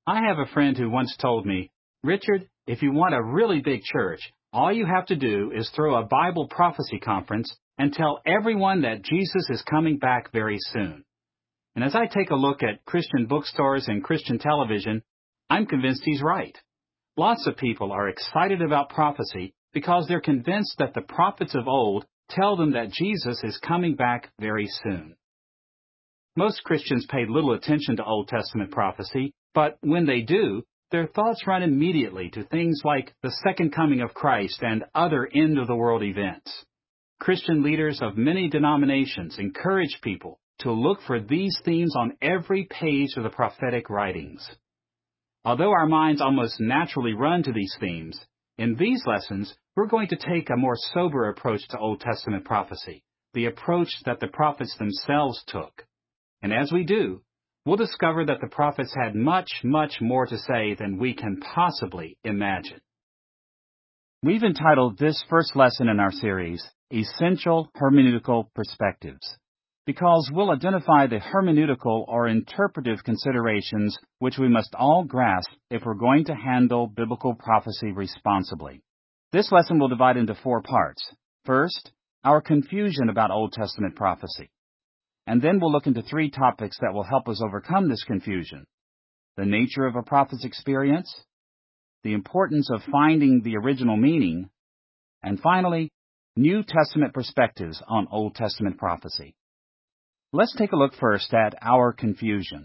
I have a friend who once told me, Richard, if you want a really big church, all you have to do is throw a Bible prophecy conference and tell everyone that Jesus is coming back very soon. And as I take a look at Christian bookstores and Christian television, I'm convinced he's right. Lots of people are excited about prophecy because they're convinced that the prophets of old tell them that Jesus is coming back very soon. Most Christians pay little attention to Old Testament prophecy, but when they do, their thoughts run immediately to things like the second coming of Christ and other end-of-the-world events. Christian leaders of many denominations encourage people to look for these themes on every page of the prophetic writings. Although our minds almost naturally run to these themes, in these lessons, we're going to take a more sober approach to Old Testament prophecy, the approach that the prophets themselves took. And as we do, we'll discover that the prophets had much, much more to say than we can possibly imagine. We've entitled this first lesson in our series, Essential Hermeneutical Perspectives, because we'll identify the hermeneutical or interpretive considerations which we must all grasp if we're going to handle biblical prophecy responsibly. This lesson will divide into 4 parts. First, our confusion about Old Testament prophecy. And then we'll look into 3 topics that will help us overcome this confusion. The nature of a prophet's experience, the importance of finding the original meaning, and finally, New Testament perspectives on Old Testament prophecy. Let's take a look first at our confusion.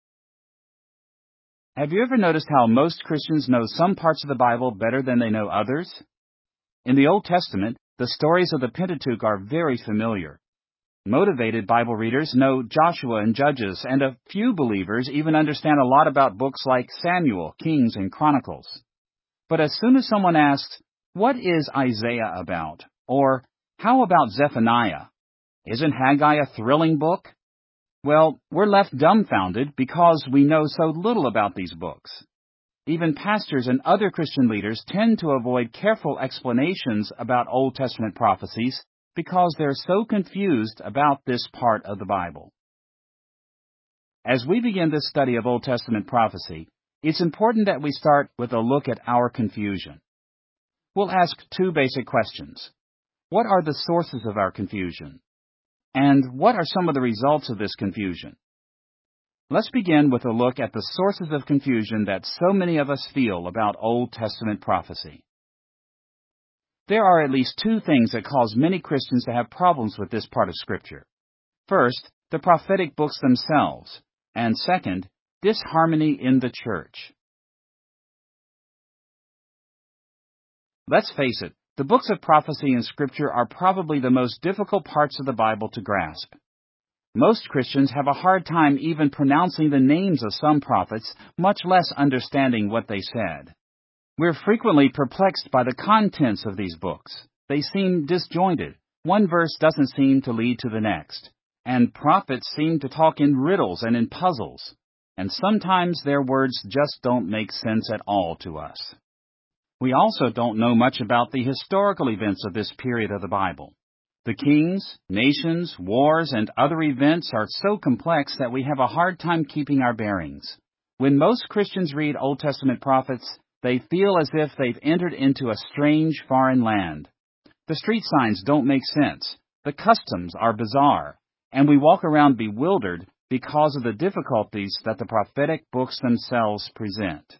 Have you ever noticed how most Christians know some parts of the Bible better than they know others? In the Old Testament, the stories of the Pentateuch are very familiar. Motivated Bible readers know Joshua and Judges, and a few believers even understand a lot about books like Samuel, Kings, and Chronicles. But as soon as someone asks, what is Isaiah about? Or, how about Zephaniah? Isn't Haggai a thrilling book? Well, we're left dumbfounded because we know so little about these books. Even pastors and other Christian leaders tend to avoid careful explanations about Old Testament prophecies because they're so confused about this part of the Bible. As we begin this study of Old Testament prophecy, it's important that we start with a look at our confusion. We'll ask 2 basic questions. What are the sources of our confusion? And what are some of the results of this confusion? Let's begin with a look at the sources of confusion that so many of us feel about Old Testament prophecy. There are at least 2 things that cause many Christians to have problems with this part of Scripture. First, the prophetic books themselves, and second, disharmony in the church. Let's face it, the books of prophecy in Scripture are probably the most difficult parts of the Bible to grasp. Most Christians have a hard time even pronouncing the names of some prophets, much less understanding what they said. We're frequently perplexed by the contents of these books. They seem disjointed. One verse doesn't seem to lead to the next. And prophets seem to talk in riddles and in puzzles. And sometimes their words just don't make sense at all to us. We also don't know much about the historical events of this period of the Bible. The kings, nations, wars, and other events are so complex that we have a hard time keeping our bearings. When most Christians read Old Testament prophets, they feel as if they've entered into a strange foreign land. The street signs don't make sense, the customs are bizarre, and we walk around bewildered because of the difficulties that the prophetic books themselves present.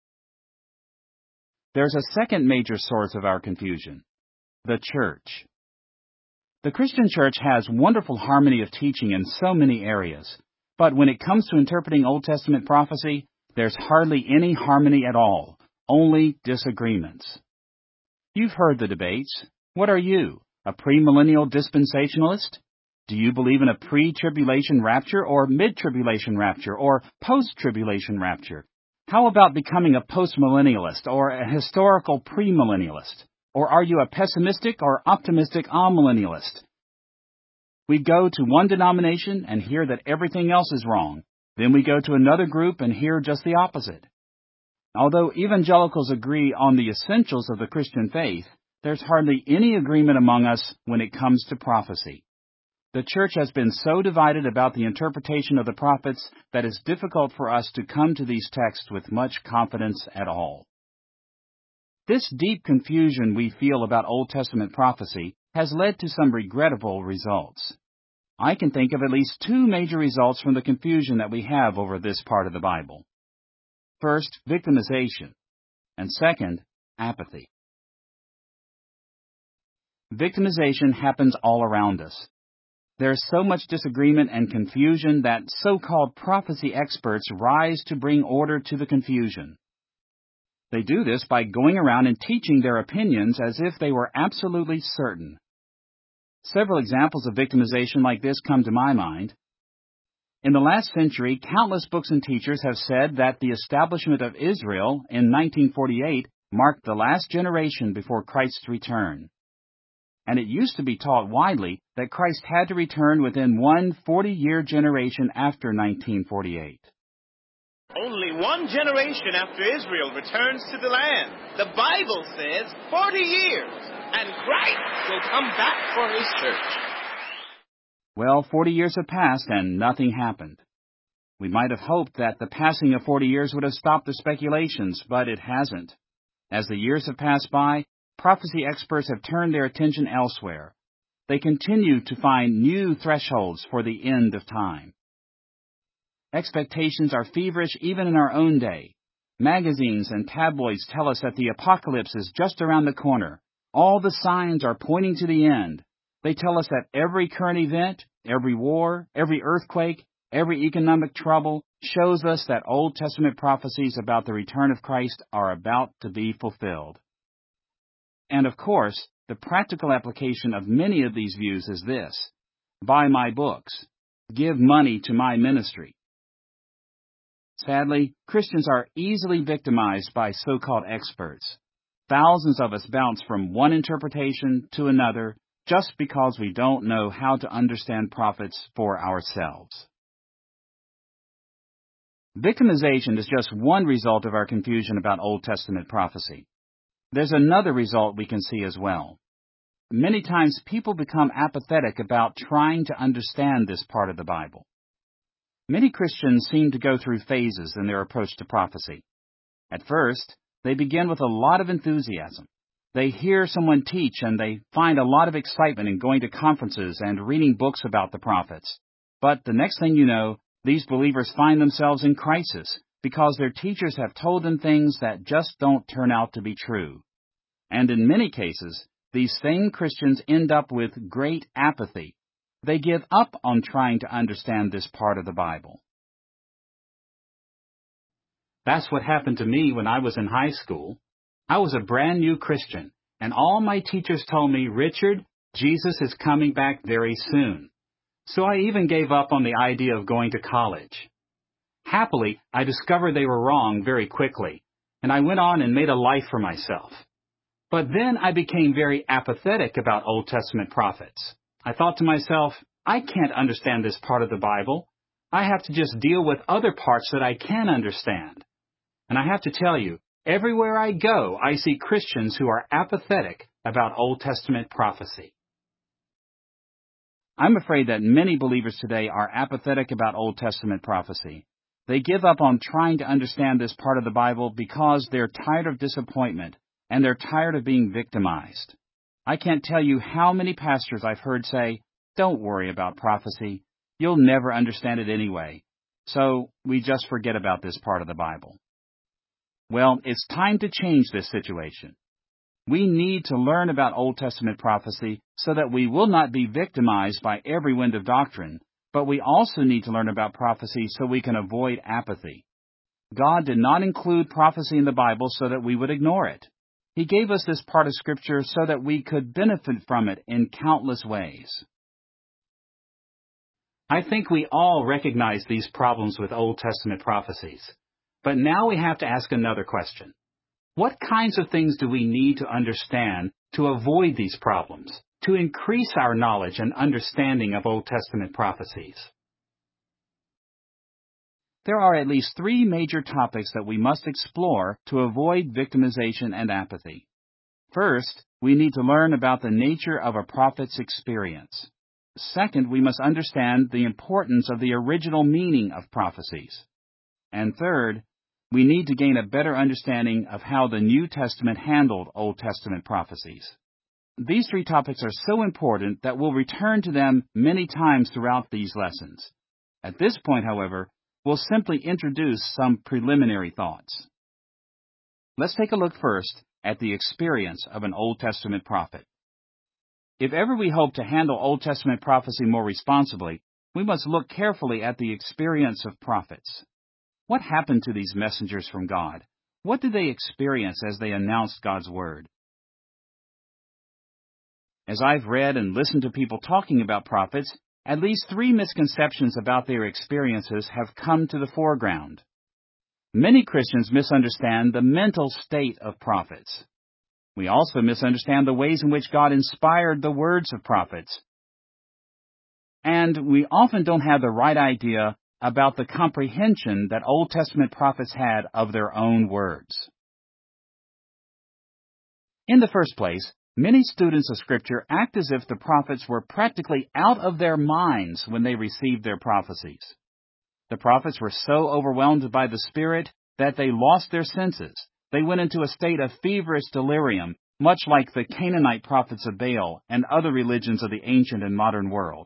There's a second major source of our confusion, the church. The Christian church has wonderful harmony of teaching in so many areas, but when it comes to interpreting Old Testament prophecy, there's hardly any harmony at all. Only disagreements. You've heard the debates. What are you, a premillennial dispensationalist? Do you believe in a pre-tribulation rapture or mid-tribulation rapture or post-tribulation rapture? How about becoming a postmillennialist or a historical premillennialist? Or are you a pessimistic or optimistic amillennialist? We go to one denomination and hear that everything else is wrong. Then we go to another group and hear just the opposite. Although evangelicals agree on the essentials of the Christian faith, there's hardly any agreement among us when it comes to prophecy. The church has been so divided about the interpretation of the prophets that it's difficult for us to come to these texts with much confidence at all. This deep confusion we feel about Old Testament prophecy has led to some regrettable results. I can think of at least two major results from the confusion that we have over this part of the Bible. First, victimization, and second, apathy. Victimization happens all around us. There's so much disagreement and confusion that so-called prophecy experts rise to bring order to the confusion. They do this by going around and teaching their opinions as if they were absolutely certain. Several examples of victimization like this come to my mind. In the last century, countless books and teachers have said that the establishment of Israel in 1948 marked the last generation before Christ's return. And it used to be taught widely that Christ had to return within one 40-year generation after 1948. Only one generation after Israel returns to the land. The Bible says 40 years, and Christ will come back for his church. Well, 40 years have passed and nothing happened. We might have hoped that the passing of 40 years would have stopped the speculations, but it hasn't. As the years have passed by, prophecy experts have turned their attention elsewhere. They continue to find new thresholds for the end of time. Expectations are feverish even in our own day. Magazines and tabloids tell us that the apocalypse is just around the corner. All the signs are pointing to the end. They tell us that every current event, every war, every earthquake, every economic trouble shows us that Old Testament prophecies about the return of Christ are about to be fulfilled. And of course, the practical application of many of these views is this: buy my books, give money to my ministry. Sadly, Christians are easily victimized by so-called experts. Thousands of us bounce from one interpretation to another just because we don't know how to understand prophets for ourselves. Victimization is just one result of our confusion about Old Testament prophecy. There's another result we can see as well. Many times people become apathetic about trying to understand this part of the Bible. Many Christians seem to go through phases in their approach to prophecy. At first, they begin with a lot of enthusiasm. They hear someone teach and they find a lot of excitement in going to conferences and reading books about the prophets. But the next thing you know, these believers find themselves in crisis because their teachers have told them things that just don't turn out to be true. And in many cases, these same Christians end up with great apathy. They give up on trying to understand this part of the Bible. That's what happened to me when I was in high school. I was a brand new Christian, and all my teachers told me, "Richard, Jesus is coming back very soon." So I even gave up on the idea of going to college. Happily, I discovered they were wrong very quickly, and I went on and made a life for myself. But then I became very apathetic about Old Testament prophets. I thought to myself, I can't understand this part of the Bible. I have to just deal with other parts that I can understand. And I have to tell you, everywhere I go, I see Christians who are apathetic about Old Testament prophecy. I'm afraid that many believers today are apathetic about Old Testament prophecy. They give up on trying to understand this part of the Bible because they're tired of disappointment and they're tired of being victimized. I can't tell you how many pastors I've heard say, "Don't worry about prophecy. You'll never understand it anyway. So we just forget about this part of the Bible." Well, it's time to change this situation. We need to learn about Old Testament prophecy so that we will not be victimized by every wind of doctrine, but we also need to learn about prophecy so we can avoid apathy. God did not include prophecy in the Bible so that we would ignore it. He gave us this part of Scripture so that we could benefit from it in countless ways. I think we all recognize these problems with Old Testament prophecies. But now we have to ask another question. What kinds of things do we need to understand to avoid these problems, to increase our knowledge and understanding of Old Testament prophecies? There are at least three major topics that we must explore to avoid victimization and apathy. First, we need to learn about the nature of a prophet's experience. Second, we must understand the importance of the original meaning of prophecies. And third, we need to gain a better understanding of how the New Testament handled Old Testament prophecies. These three topics are so important that we'll return to them many times throughout these lessons. At this point, however, we'll simply introduce some preliminary thoughts. Let's take a look first at the experience of an Old Testament prophet. If ever we hope to handle Old Testament prophecy more responsibly, we must look carefully at the experience of prophets. What happened to these messengers from God? What did they experience as they announced God's Word? As I've read and listened to people talking about prophets, at least three misconceptions about their experiences have come to the foreground. Many Christians misunderstand the mental state of prophets. We also misunderstand the ways in which God inspired the words of prophets. And we often don't have the right idea about the comprehension that Old Testament prophets had of their own words. In the first place, many students of Scripture act as if the prophets were practically out of their minds when they received their prophecies. The prophets were so overwhelmed by the Spirit that they lost their senses. They went into a state of feverish delirium, much like the Canaanite prophets of Baal and other religions of the ancient and modern world.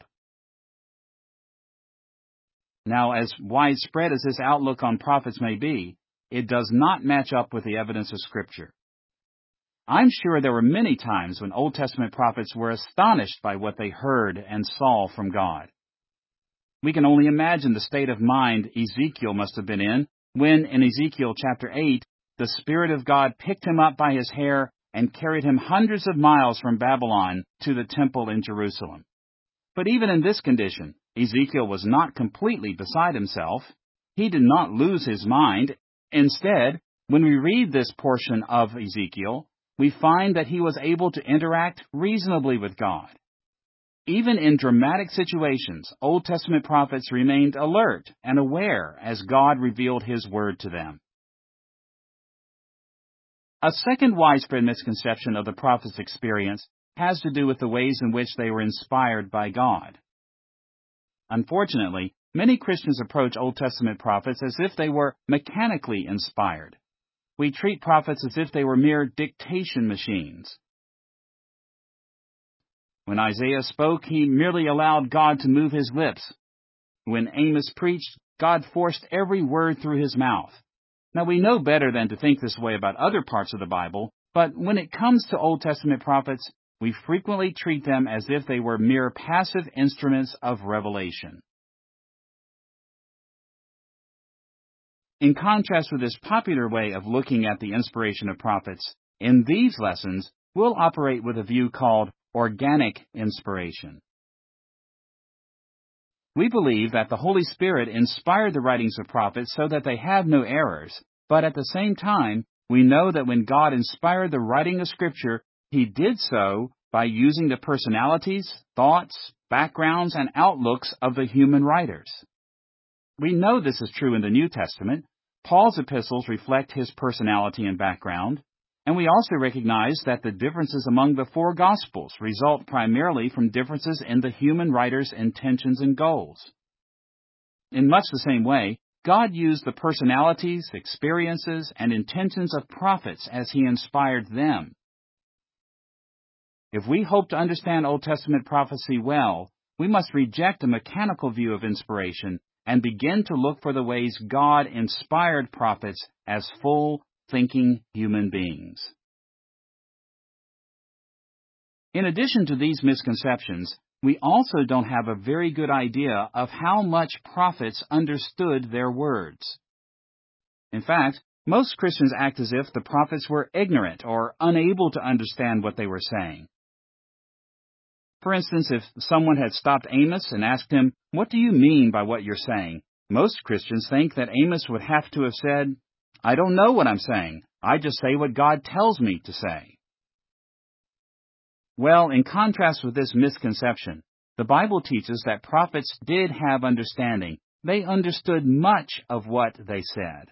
Now, as widespread as this outlook on prophets may be, it does not match up with the evidence of Scripture. I'm sure there were many times when Old Testament prophets were astonished by what they heard and saw from God. We can only imagine the state of mind Ezekiel must have been in when, in Ezekiel chapter 8, the Spirit of God picked him up by his hair and carried him hundreds of miles from Babylon to the temple in Jerusalem. But even in this condition, Ezekiel was not completely beside himself. He did not lose his mind. Instead, when we read this portion of Ezekiel, we find that he was able to interact reasonably with God. Even in dramatic situations, Old Testament prophets remained alert and aware as God revealed His Word to them. A second widespread misconception of the prophet's experience has to do with the ways in which they were inspired by God. Unfortunately, many Christians approach Old Testament prophets as if they were mechanically inspired. We treat prophets as if they were mere dictation machines. When Isaiah spoke, he merely allowed God to move his lips. When Amos preached, God forced every word through his mouth. Now, we know better than to think this way about other parts of the Bible, but when it comes to Old Testament prophets, we frequently treat them as if they were mere passive instruments of revelation. In contrast with this popular way of looking at the inspiration of prophets, in these lessons, we'll operate with a view called organic inspiration. We believe that the Holy Spirit inspired the writings of prophets so that they have no errors, but at the same time, we know that when God inspired the writing of Scripture, He did so by using the personalities, thoughts, backgrounds, and outlooks of the human writers. We know this is true in the New Testament. Paul's epistles reflect his personality and background, and we also recognize that the differences among the four Gospels result primarily from differences in the human writer's intentions and goals. In much the same way, God used the personalities, experiences, and intentions of prophets as He inspired them. If we hope to understand Old Testament prophecy well, we must reject a mechanical view of inspiration and begin to look for the ways God inspired prophets as full, thinking human beings. In addition to these misconceptions, we also don't have a very good idea of how much prophets understood their words. In fact, most Christians act as if the prophets were ignorant or unable to understand what they were saying. For instance, if someone had stopped Amos and asked him, "What do you mean by what you're saying?" most Christians think that Amos would have to have said, "I don't know what I'm saying. I just say what God tells me to say." Well, in contrast with this misconception, the Bible teaches that prophets did have understanding. They understood much of what they said.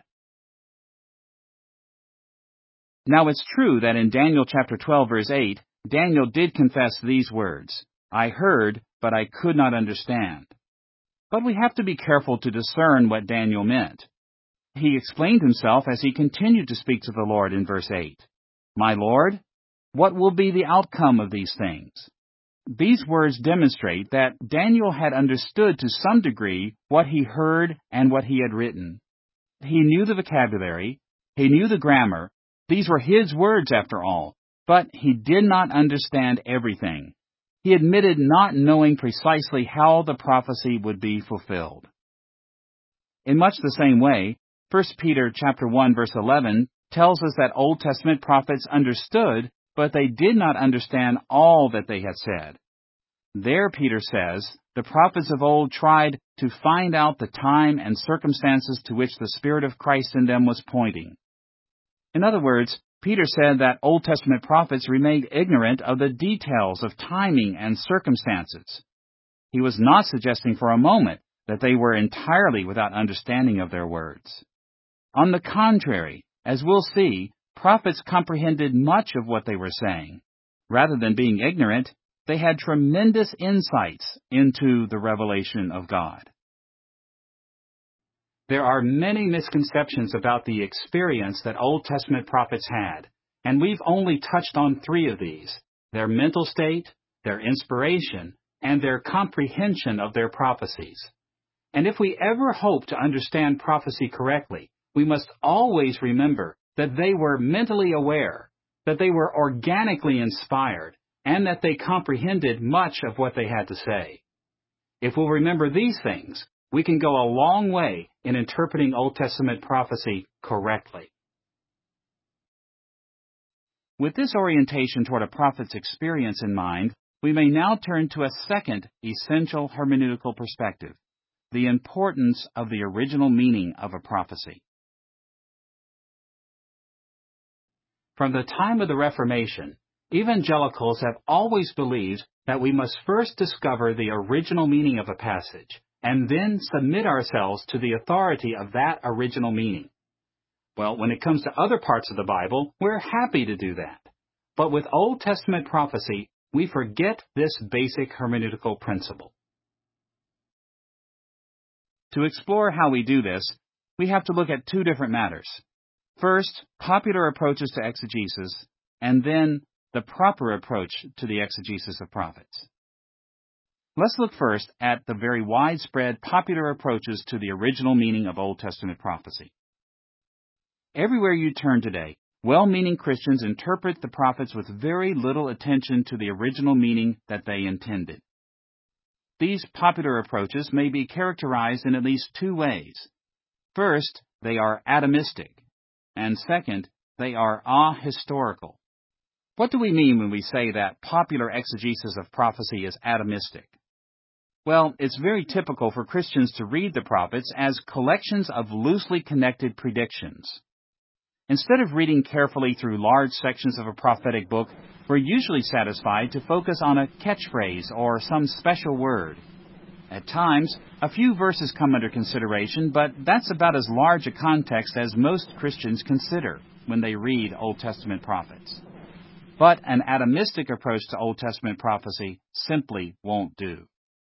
Now, it's true that in Daniel chapter 12, verse 8, Daniel did confess these words, I heard, but I could not understand." But we have to be careful to discern what Daniel meant. He explained himself as he continued to speak to the Lord in verse 8. "My Lord, what will be the outcome of these things?" These words demonstrate that Daniel had understood to some degree what he heard and what he had written. He knew the vocabulary, he knew the grammar. These were his words after all, but he did not understand everything. He admitted not knowing precisely how the prophecy would be fulfilled. In much the same way, 1 Peter chapter 1 verse 11 tells us that Old Testament prophets understood, but they did not understand all that they had said. There, Peter says, the prophets of old tried to find out the time and circumstances to which the Spirit of Christ in them was pointing. In other words, Peter said that Old Testament prophets remained ignorant of the details of timing and circumstances. He was not suggesting for a moment that they were entirely without understanding of their words. On the contrary, as we'll see, prophets comprehended much of what they were saying. Rather than being ignorant, they had tremendous insights into the revelation of God. There are many misconceptions about the experience that Old Testament prophets had, and we've only touched on 3 of these: their mental state, their inspiration, and their comprehension of their prophecies. And if we ever hope to understand prophecy correctly, we must always remember that they were mentally aware, that they were organically inspired, and that they comprehended much of what they had to say. If we'll remember these things, we can go a long way in interpreting Old Testament prophecy correctly. With this orientation toward a prophet's experience in mind, we may now turn to a second essential hermeneutical perspective: the importance of the original meaning of a prophecy. From the time of the Reformation, evangelicals have always believed that we must first discover the original meaning of a passage, and then submit ourselves to the authority of that original meaning. Well, when it comes to other parts of the Bible, we're happy to do that. But with Old Testament prophecy, we forget this basic hermeneutical principle. To explore how we do this, we have to look at 2 different matters. First, popular approaches to exegesis, and then the proper approach to the exegesis of prophets. Let's look first at the very widespread popular approaches to the original meaning of Old Testament prophecy. Everywhere you turn today, well-meaning Christians interpret the prophets with very little attention to the original meaning that they intended. These popular approaches may be characterized in at least 2 ways. First, they are atomistic, and second, they are ahistorical. What do we mean when we say that popular exegesis of prophecy is atomistic? Well, it's very typical for Christians to read the prophets as collections of loosely connected predictions. Instead of reading carefully through large sections of a prophetic book, we're usually satisfied to focus on a catchphrase or some special word. At times, a few verses come under consideration, but that's about as large a context as most Christians consider when they read Old Testament prophets. But an atomistic approach to Old Testament prophecy simply won't do.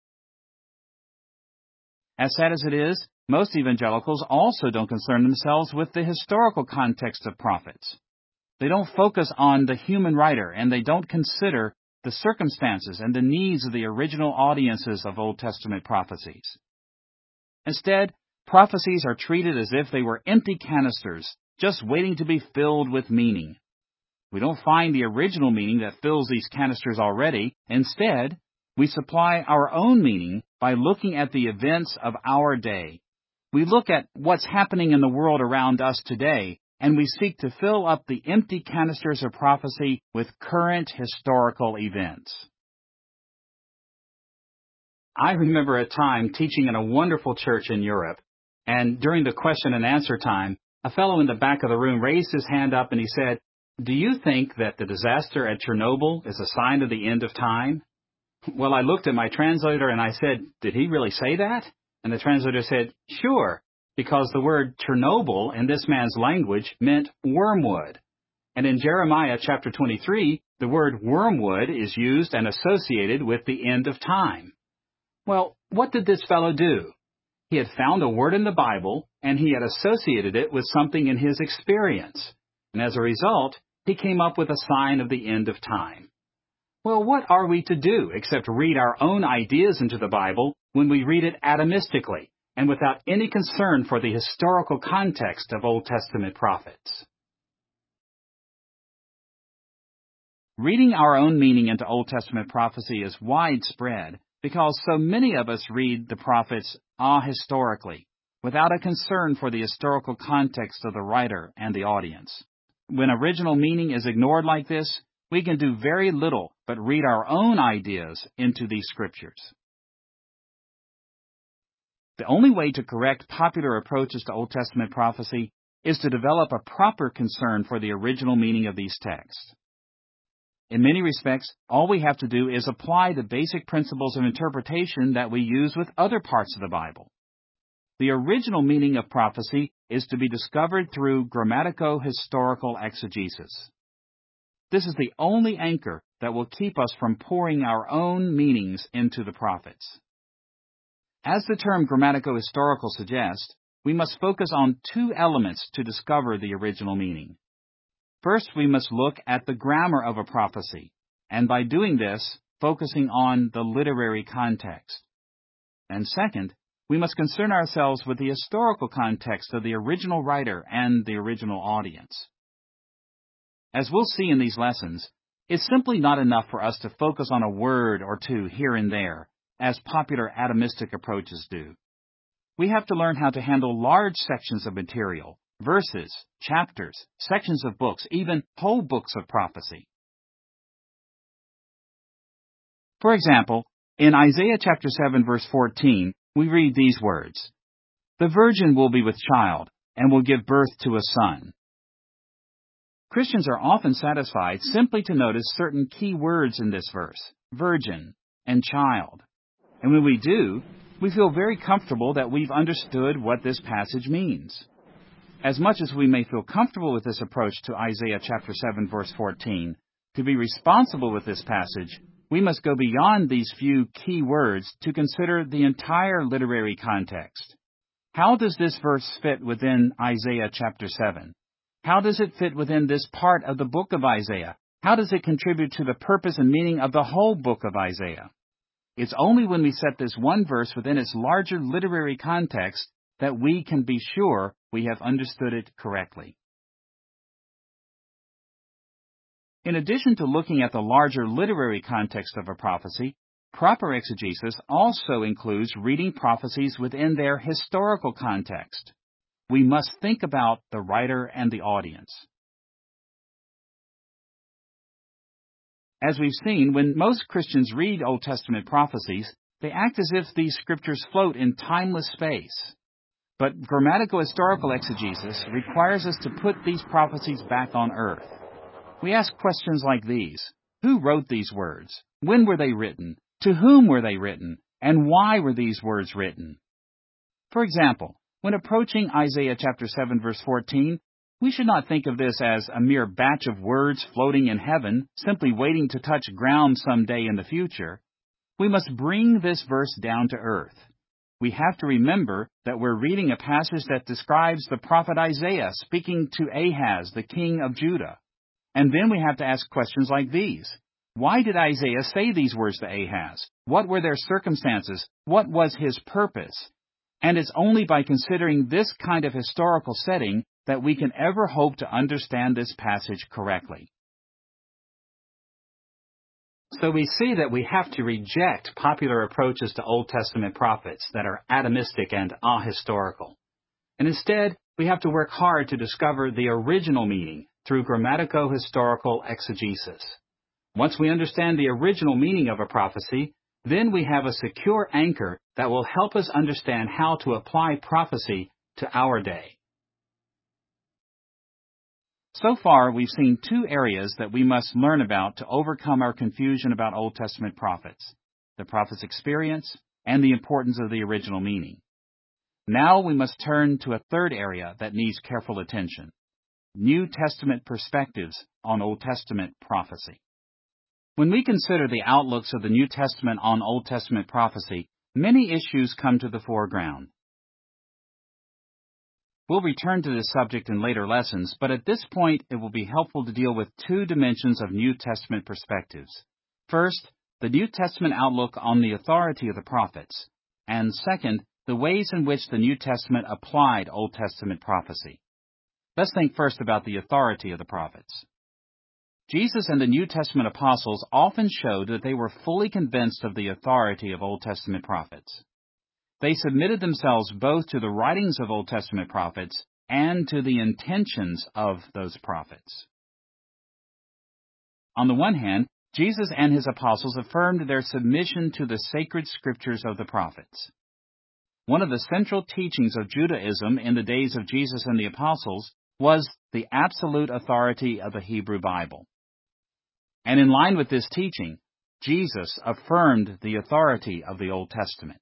As sad as it is, most evangelicals also don't concern themselves with the historical context of prophets. They don't focus on the human writer, and they don't consider the circumstances and the needs of the original audiences of Old Testament prophecies. Instead, prophecies are treated as if they were empty canisters, just waiting to be filled with meaning. We don't find the original meaning that fills these canisters already. Instead, we supply our own meaning by looking at the events of our day. We look at what's happening in the world around us today, and we seek to fill up the empty canisters of prophecy with current historical events. I remember a time teaching in a wonderful church in Europe, and during the question and answer time, a fellow in the back of the room raised his hand up and he said, "Do you think that the disaster at Chernobyl is a sign of the end of time?" Well, I looked at my translator and I said, "Did he really say that?" And the translator said, "Sure, because the word Chernobyl in this man's language meant wormwood. And in Jeremiah chapter 23, The word wormwood is used and associated with the end of time. Well, what did this fellow do? He had found a word in the Bible, and he had associated it with something in his experience. And as a result, he came up with a sign of the end of time. Well, what are we to do except read our own ideas into the Bible when we read it atomistically and without any concern for the historical context of Old Testament prophets? Reading our own meaning into Old Testament prophecy is widespread because so many of us read the prophets ahistorically, without a concern for the historical context of the writer and the audience. When original meaning is ignored like this, we can do very little but read our own ideas into these scriptures. The only way to correct popular approaches to Old Testament prophecy is to develop a proper concern for the original meaning of these texts. In many respects, all we have to do is apply the basic principles of interpretation that we use with other parts of the Bible. The original meaning of prophecy is to be discovered through grammatico-historical exegesis. This is the only anchor that will keep us from pouring our own meanings into the prophets. As the term grammatico-historical suggests, we must focus on two elements to discover the original meaning. First, we must look at the grammar of a prophecy, and by doing this, focusing on the literary context. And second, we must concern ourselves with the historical context of the original writer and the original audience. As we'll see in these lessons, it's simply not enough for us to focus on a word or two here and there, as popular atomistic approaches do. We have to learn how to handle large sections of material, verses, chapters, sections of books, even whole books of prophecy. For example, in Isaiah chapter 7, verse 14, we read these words, "The virgin will be with child, and will give birth to a son." Christians are often satisfied simply to notice certain key words in this verse, virgin and child. And when we do, we feel very comfortable that we've understood what this passage means. As much as we may feel comfortable with this approach to Isaiah chapter 7, verse 14, to be responsible with this passage, we must go beyond these few key words to consider the entire literary context. How does this verse fit within Isaiah chapter 7? How does it fit within this part of the book of Isaiah? How does it contribute to the purpose and meaning of the whole book of Isaiah? It's only when we set this one verse within its larger literary context that we can be sure we have understood it correctly. In addition to looking at the larger literary context of a prophecy, proper exegesis also includes reading prophecies within their historical context. We must think about the writer and the audience. As we've seen, when most Christians read Old Testament prophecies, they act as if these scriptures float in timeless space. But grammatico-historical exegesis requires us to put these prophecies back on earth. We ask questions like these. Who wrote these words? When were they written? To whom were they written? And why were these words written? For example, when approaching Isaiah chapter 7, verse 14, we should not think of this as a mere batch of words floating in heaven, simply waiting to touch ground someday in the future. We must bring this verse down to earth. We have to remember that we're reading a passage that describes the prophet Isaiah speaking to Ahaz, the king of Judah. And then we have to ask questions like these. Why did Isaiah say these words to Ahaz? What were their circumstances? What was his purpose? And it's only by considering this kind of historical setting that we can ever hope to understand this passage correctly. So we see that we have to reject popular approaches to Old Testament prophets that are atomistic and ahistorical. And instead, we have to work hard to discover the original meaning through grammatico-historical exegesis. Once we understand the original meaning of a prophecy, then we have a secure anchor that will help us understand how to apply prophecy to our day. So far, we've seen two areas that we must learn about to overcome our confusion about Old Testament prophets: the prophet's experience and the importance of the original meaning. Now we must turn to a third area that needs careful attention: New Testament perspectives on Old Testament prophecy. When we consider the outlooks of the New Testament on Old Testament prophecy, many issues come to the foreground. We'll return to this subject in later lessons, but at this point it will be helpful to deal with two dimensions of New Testament perspectives. First, the New Testament outlook on the authority of the prophets, and second, the ways in which the New Testament applied Old Testament prophecy. Let's think first about the authority of the prophets. Jesus and the New Testament apostles often showed that they were fully convinced of the authority of Old Testament prophets. They submitted themselves both to the writings of Old Testament prophets and to the intentions of those prophets. On the one hand, Jesus and his apostles affirmed their submission to the sacred scriptures of the prophets. One of the central teachings of Judaism in the days of Jesus and the apostles was the absolute authority of the Hebrew Bible. And in line with this teaching, Jesus affirmed the authority of the Old Testament.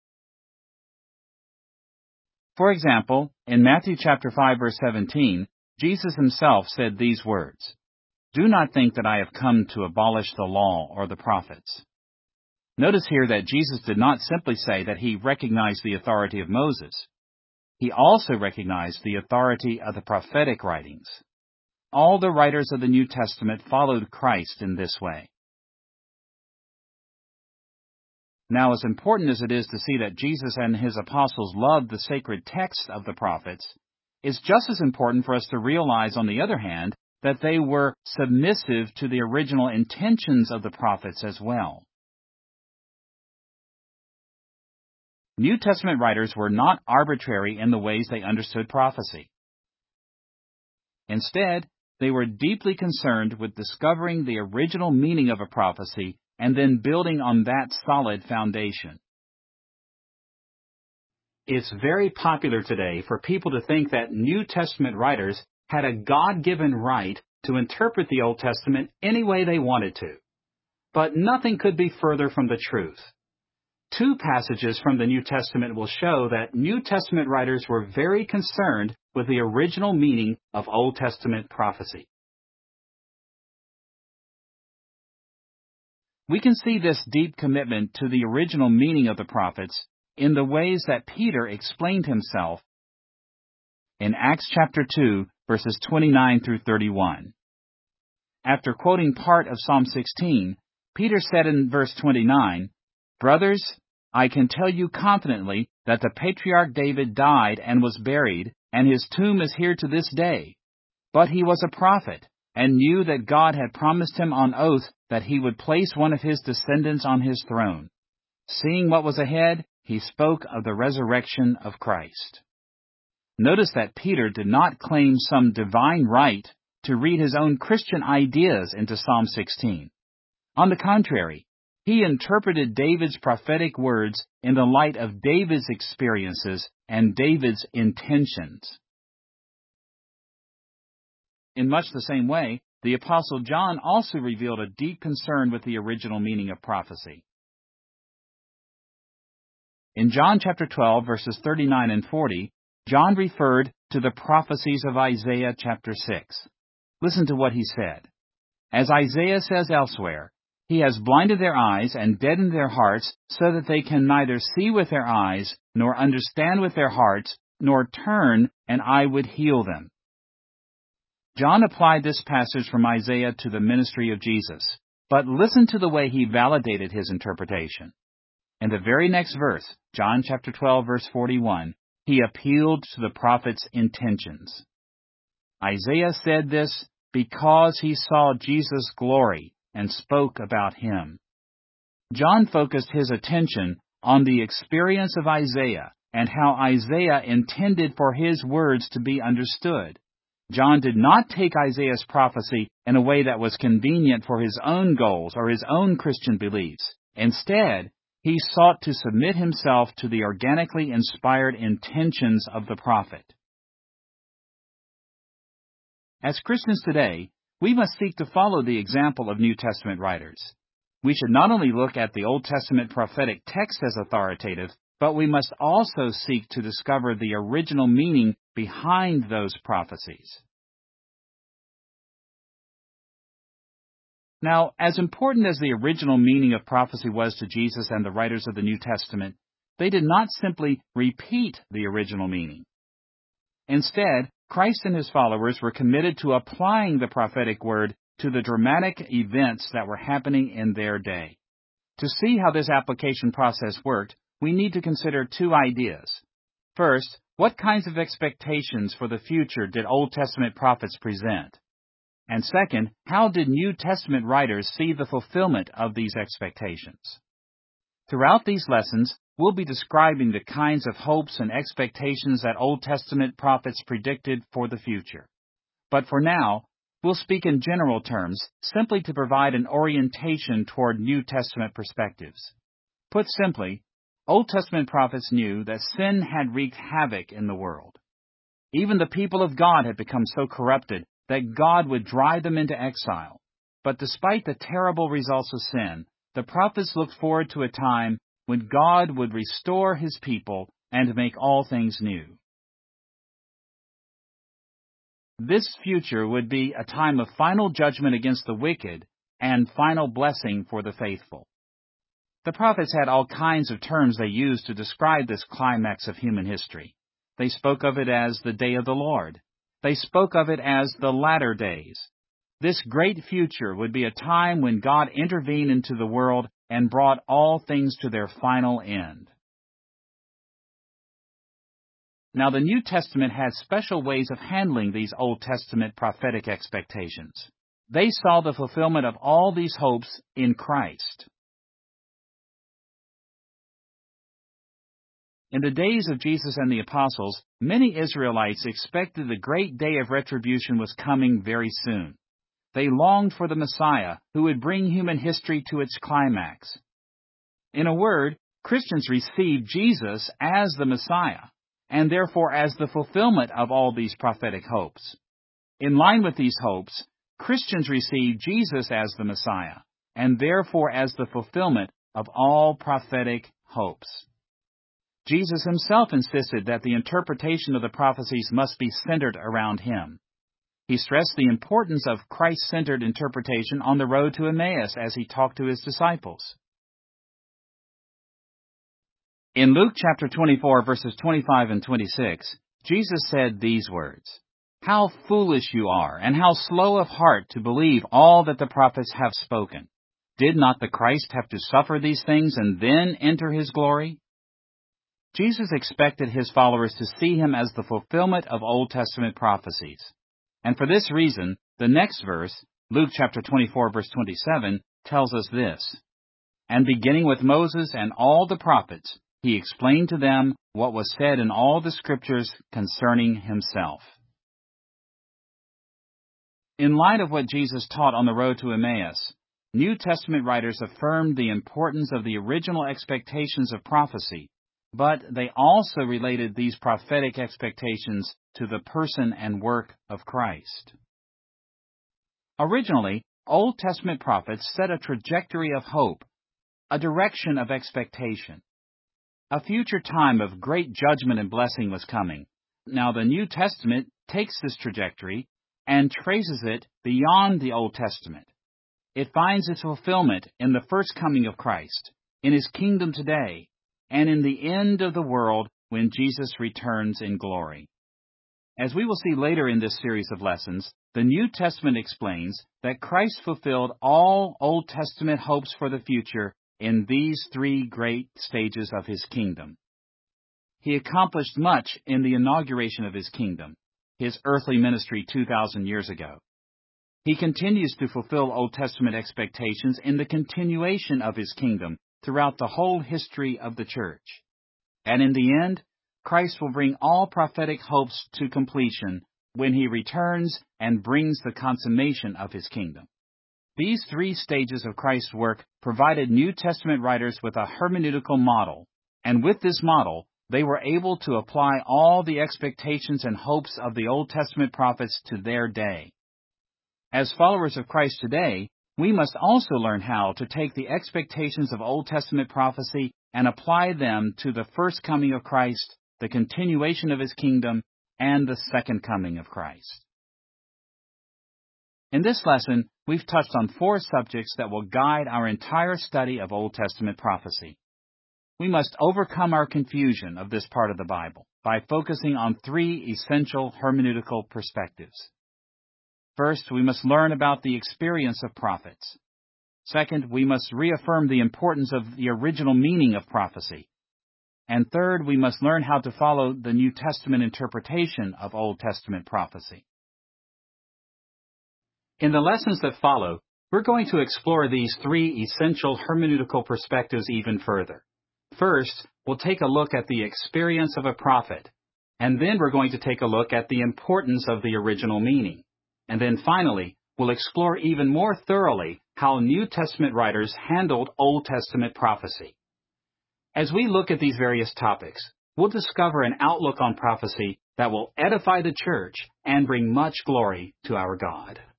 For example, in Matthew chapter 5, verse 17, Jesus himself said these words, "Do not think that I have come to abolish the law or the prophets." Notice here that Jesus did not simply say that he recognized the authority of Moses. He also recognized the authority of the prophetic writings. All the writers of the New Testament followed Christ in this way. Now, as important as it is to see that Jesus and his apostles loved the sacred text of the prophets, it's just as important for us to realize, on the other hand, that they were submissive to the original intentions of the prophets as well. New Testament writers were not arbitrary in the ways they understood prophecy. Instead, they were deeply concerned with discovering the original meaning of a prophecy and then building on that solid foundation. It's very popular today for people to think that New Testament writers had a God-given right to interpret the Old Testament any way they wanted to. But nothing could be further from the truth. Two passages from the New Testament will show that New Testament writers were very concerned with the original meaning of Old Testament prophecy. We can see this deep commitment to the original meaning of the prophets in the ways that Peter explained himself in Acts chapter 2, verses 29 through 31. After quoting part of Psalm 16, Peter said in verse 29, "Brothers, I can tell you confidently that the patriarch David died and was buried, and his tomb is here to this day. But he was a prophet, and knew that God had promised him on oath that he would place one of his descendants on his throne. Seeing what was ahead, he spoke of the resurrection of Christ." Notice that Peter did not claim some divine right to read his own Christian ideas into Psalm 16. On the contrary, he interpreted David's prophetic words in the light of David's experiences and David's intentions. In much the same way, the Apostle John also revealed a deep concern with the original meaning of prophecy. In John chapter 12, verses 39 and 40, John referred to the prophecies of Isaiah chapter 6. Listen to what he said. As Isaiah says elsewhere, "He has blinded their eyes and deadened their hearts so that they can neither see with their eyes, nor understand with their hearts, nor turn, and I would heal them." John applied this passage from Isaiah to the ministry of Jesus, but listen to the way he validated his interpretation. In the very next verse, John chapter 12, verse 41, he appealed to the prophet's intentions. Isaiah said this because he saw Jesus' glory and spoke about him. John focused his attention on the experience of Isaiah and how Isaiah intended for his words to be understood. John did not take Isaiah's prophecy in a way that was convenient for his own goals or his own Christian beliefs. Instead, he sought to submit himself to the organically inspired intentions of the prophet. As Christians today, we must seek to follow the example of New Testament writers. We should not only look at the Old Testament prophetic text as authoritative, but we must also seek to discover the original meaning behind those prophecies. Now, as important as the original meaning of prophecy was to Jesus and the writers of the New Testament, they did not simply repeat the original meaning. Instead, Christ and his followers were committed to applying the prophetic word to the dramatic events that were happening in their day. To see how this application process worked, we need to consider two ideas. First, what kinds of expectations for the future did Old Testament prophets present? And second, how did New Testament writers see the fulfillment of these expectations? Throughout these lessons, we'll be describing the kinds of hopes and expectations that Old Testament prophets predicted for the future. But for now, we'll speak in general terms, simply to provide an orientation toward New Testament perspectives. Put simply, Old Testament prophets knew that sin had wreaked havoc in the world. Even the people of God had become so corrupted that God would drive them into exile. But despite the terrible results of sin, the prophets looked forward to a time when God would restore his people and make all things new. This future would be a time of final judgment against the wicked and final blessing for the faithful. The prophets had all kinds of terms they used to describe this climax of human history. They spoke of it as the day of the Lord. They spoke of it as the latter days. This great future would be a time when God intervened into the world and brought all things to their final end. Now, the New Testament had special ways of handling these Old Testament prophetic expectations. They saw the fulfillment of all these hopes in Christ. In the days of Jesus and the apostles, many Israelites expected the great day of retribution was coming very soon. They longed for the Messiah, who would bring human history to its climax. In a word, Christians received Jesus as the Messiah, and therefore as the fulfillment of all these prophetic hopes. In line with these hopes, Christians received Jesus as the Messiah, and therefore as the fulfillment of all prophetic hopes. Jesus himself insisted that the interpretation of the prophecies must be centered around him. He stressed the importance of Christ-centered interpretation on the road to Emmaus as he talked to his disciples. In Luke chapter 24, verses 25 and 26, Jesus said these words, "How foolish you are, and how slow of heart to believe all that the prophets have spoken. Did not the Christ have to suffer these things and then enter his glory?" Jesus expected his followers to see him as the fulfillment of Old Testament prophecies. And for this reason, the next verse, Luke chapter 24, verse 27, tells us this, "And beginning with Moses and all the prophets, he explained to them what was said in all the Scriptures concerning himself." In light of what Jesus taught on the road to Emmaus, New Testament writers affirmed the importance of the original expectations of prophecy, but they also related these prophetic expectations to the person and work of Christ. Originally, Old Testament prophets set a trajectory of hope, a direction of expectation. A future time of great judgment and blessing was coming. Now the New Testament takes this trajectory and traces it beyond the Old Testament. It finds its fulfillment in the first coming of Christ, in his kingdom today, and in the end of the world when Jesus returns in glory. As we will see later in this series of lessons, the New Testament explains that Christ fulfilled all Old Testament hopes for the future in these three great stages of his kingdom. He accomplished much in the inauguration of his kingdom, his earthly ministry 2,000 years ago. He continues to fulfill Old Testament expectations in the continuation of his kingdom throughout the whole history of the church. And in the end, Christ will bring all prophetic hopes to completion when he returns and brings the consummation of his kingdom. These three stages of Christ's work provided New Testament writers with a hermeneutical model, and with this model, they were able to apply all the expectations and hopes of the Old Testament prophets to their day. As followers of Christ today, we must also learn how to take the expectations of Old Testament prophecy and apply them to the first coming of Christ, the continuation of his kingdom, and the second coming of Christ. In this lesson, we've touched on 4 subjects that will guide our entire study of Old Testament prophecy. We must overcome our confusion of this part of the Bible by focusing on 3 essential hermeneutical perspectives. First, we must learn about the experience of prophets. Second, we must reaffirm the importance of the original meaning of prophecy. And third, we must learn how to follow the New Testament interpretation of Old Testament prophecy. In the lessons that follow, we're going to explore these 3 essential hermeneutical perspectives even further. First, we'll take a look at the experience of a prophet, and then we're going to take a look at the importance of the original meaning. And then finally, we'll explore even more thoroughly how New Testament writers handled Old Testament prophecy. As we look at these various topics, we'll discover an outlook on prophecy that will edify the church and bring much glory to our God.